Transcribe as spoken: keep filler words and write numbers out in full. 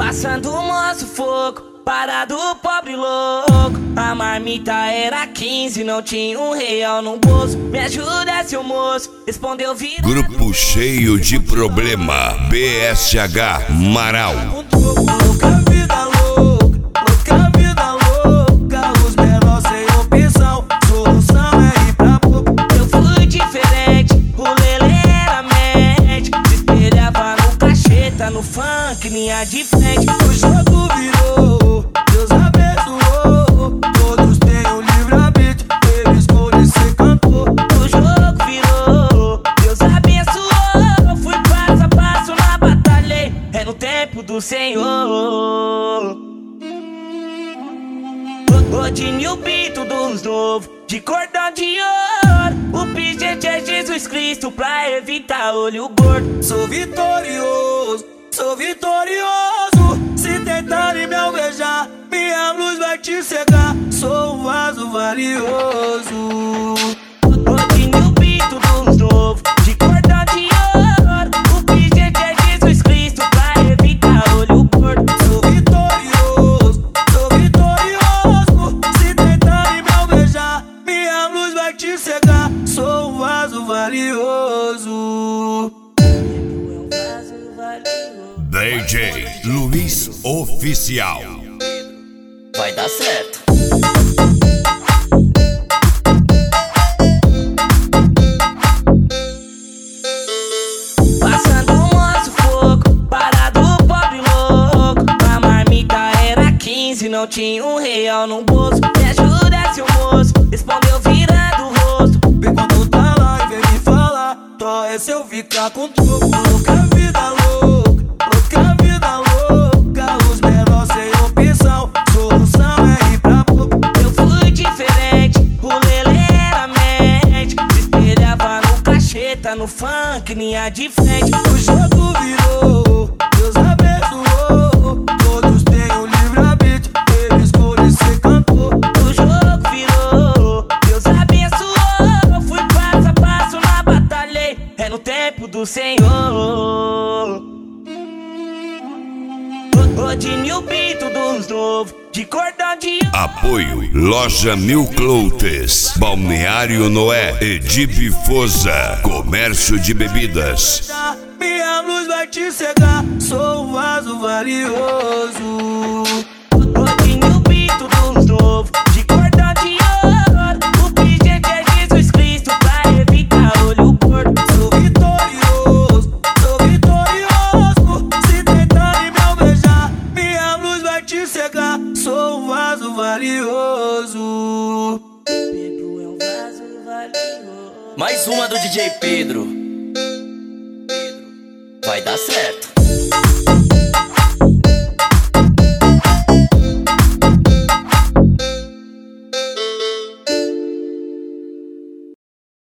Passando o moço fogo, parado pobre louco. A marmita era quinze, não tinha um real no bolso. Me ajuda, seu moço, respondeu virado. Grupo cheio de problema, B S H Marau. Louca vida louca, louca vida louca. Os menores sem opção, solução é ir pra boca. Eu fui diferente, o lelê era mente. Se espelhava no cacheta, no funk, linha de frente. O jogo virou, Deus abençoou. Todos têm um livre-arbítrio, ele escolhe ser cantor. O jogo virou, Deus abençoou. Fui passo a passo na batalha, é no tempo do Senhor. Rodinho Bito dos novos, de cordão de ouro. O pingente é Jesus Cristo pra evitar olho gordo. Sou vitorioso, sou vitorioso. Se tentarem me alvejar, minha luz vai te cegar. Sou um vaso valioso. Rodinho Bito dos novos, de cordão de ouro. O pingente é Jesus Cristo pra evitar olho gordo. Sou vitorioso, sou vitorioso. Se tentarem me alvejar, minha luz vai te cegar. Sou um vaso valioso. D J Luiz Oficial. Vai dar certo. Passando o moço fogo, parado pobre louco. A marmita era quinze, não tinha um real no bolso. Me ajuda, seu moço, respondeu virando o rosto. Vem quando tá lá e vem me falar. Tó é se eu ficar com troco. Louca vida louca, louca vida louca. Os menores sem opção, solução é ir pra boca. Eu fui diferente, o lelê era mente. Se espelhava no cacheta, no funk, linha de frente. O jogo virou, Deus abençoou. Todos têm um livre-arbítrio, ele escolhe ser cantor. O jogo virou, Deus abençoou. Fui passo a passo na batalha, é no tempo do Senhor. Rodinho Bito dos novos, de cordão de ouro. Apoio Loja Mil Cloutes, Balneário Noé, Edip Foza, Comércio de Bebidas. Minha luz vai te cegar, sou um vaso valioso. Rodinho Bito dos novos, de cordão de ouro. O pingente é Jesus Cristo pra evitar olho gordo. Sou vitorioso, sou vitorioso. Se tentarem me alvejar, minha luz vai te cegar. Sou um vaso valioso. Pedro é um vaso valioso. Mais uma do D J Pedro. Vai dar certo.